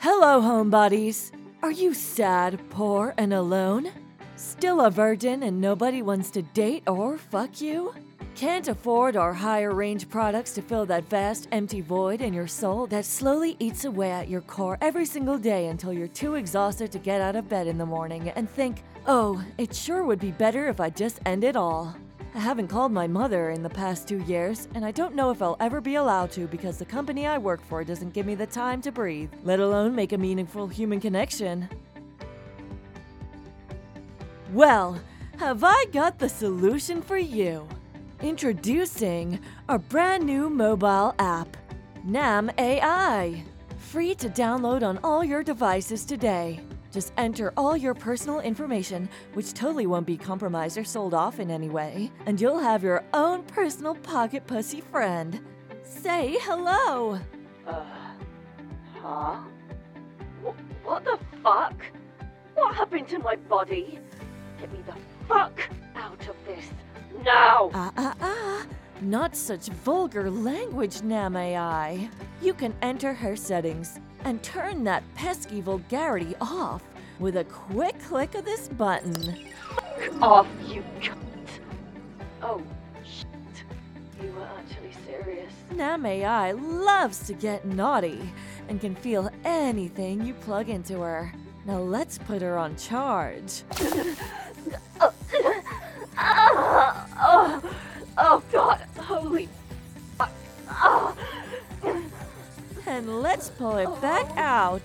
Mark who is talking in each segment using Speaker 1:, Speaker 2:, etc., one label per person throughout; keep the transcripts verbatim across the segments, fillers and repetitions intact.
Speaker 1: Hello, homebodies. Are you sad, poor, and alone? Still a virgin and nobody wants to date or fuck you? Can't afford our higher range products to fill that vast, empty void in your soul that slowly eats away at your core every single day until you're too exhausted to get out of bed in the morning and think, oh, it sure would be better if I just end it all. I haven't called my mother in the past two years, and I don't know if I'll ever be allowed to because the company I work for doesn't give me the time to breathe, let alone make a meaningful human connection. Well, have I got the solution for you? Introducing our brand new mobile app, Nam A I. Free to download on all your devices today. Just enter all your personal information, which totally won't be compromised or sold off in any way, and you'll have your own personal pocket pussy friend. Say hello!
Speaker 2: Uh, huh? Wh- what the fuck? What happened to my body? Get me the fuck out of this, now!
Speaker 1: Ah, ah, ah. Not such vulgar language, Nam A I. You can enter her settings and turn that pesky vulgarity off with a quick click of this button.
Speaker 2: Fuck off, you cunt! Oh, shit. You were actually serious.
Speaker 1: Nam A I loves to get naughty and can feel anything you plug into her. Now let's put her on charge.
Speaker 2: oh, oh, oh, God, holy fuck. Oh.
Speaker 1: And let's pull it back out.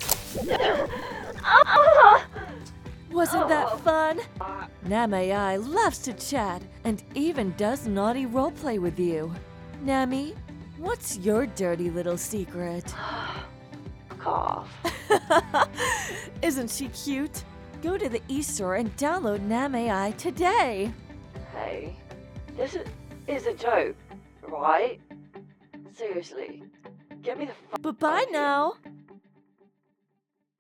Speaker 1: Wasn't that fun? Nam A I loves to chat and even does naughty roleplay with you. Nami, what's your dirty little secret?
Speaker 2: Cough.
Speaker 1: Isn't she cute? Go to the e-store and download Nam A I today.
Speaker 2: Hey, this is, is a joke, right? Seriously. Get me the fuck
Speaker 1: Bye-bye now.